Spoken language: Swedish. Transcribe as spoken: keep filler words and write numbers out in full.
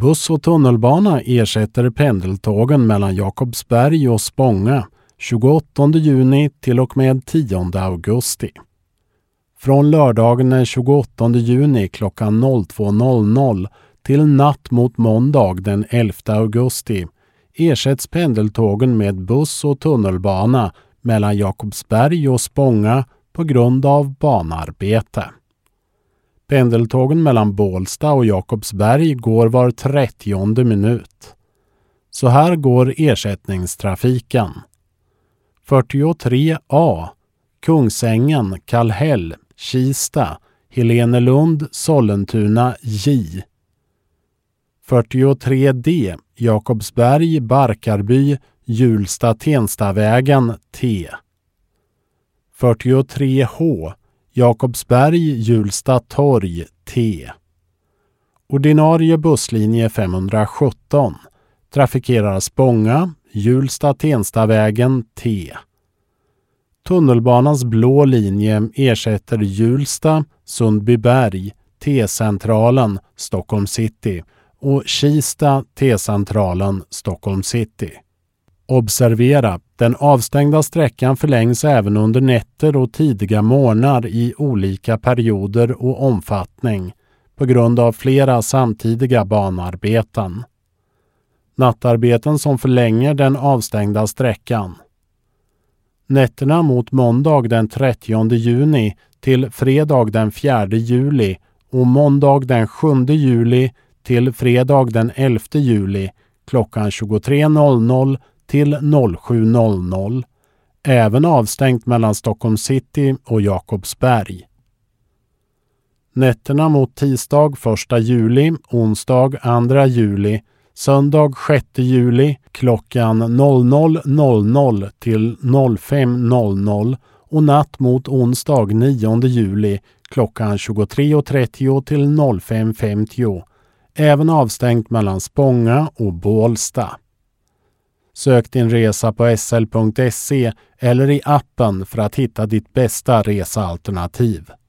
Buss och tunnelbana ersätter pendeltågen mellan Jakobsberg och Spånga tjugoåttonde juni till och med tionde augusti. Från lördagen den tjugoåttonde juni klockan två noll noll till natt mot måndag den elfte augusti ersätts pendeltågen med buss och tunnelbana mellan Jakobsberg och Spånga på grund av banarbete. Pendeltågen mellan Bålsta och Jakobsberg går var trettionde minut. Så här går ersättningstrafiken. fyrtiotre A Kungsängen, Kallhäll, Kista, Helenelund, Sollentuna, J. fyrtiotre D Jakobsberg, Barkarby, Hjulsta, Tenstavägen, T. fyrtiotre H Jakobsberg, Hjulsta, Torg, T. Ordinarie busslinje femhundrasjutton trafikerar Spånga, Hjulsta, Tenstavägen, T. Tunnelbanans blå linje ersätter Hjulsta, Sundbyberg, T-centralen, Stockholm city och Kista, T-centralen, Stockholm city. Observera, den avstängda sträckan förlängs även under nätter och tidiga morgnar i olika perioder och omfattning på grund av flera samtidiga banarbeten. Nattarbeten som förlänger den avstängda sträckan. Nätterna mot måndag den trettionde juni till fredag den fjärde juli och måndag den sjunde juli till fredag den elfte juli klockan tjugotre noll noll till sju noll noll. Även avstängt mellan Stockholm city och Jakobsberg. Nätterna mot tisdag första juli, onsdag andra juli, söndag sjätte juli klockan noll noll noll noll till fem noll noll och natt mot onsdag nionde juli klockan tjugotre trettio till fem femtio. Även avstängt mellan Spånga och Bålsta. Sök din resa på s l punkt se eller i appen för att hitta ditt bästa resaalternativ.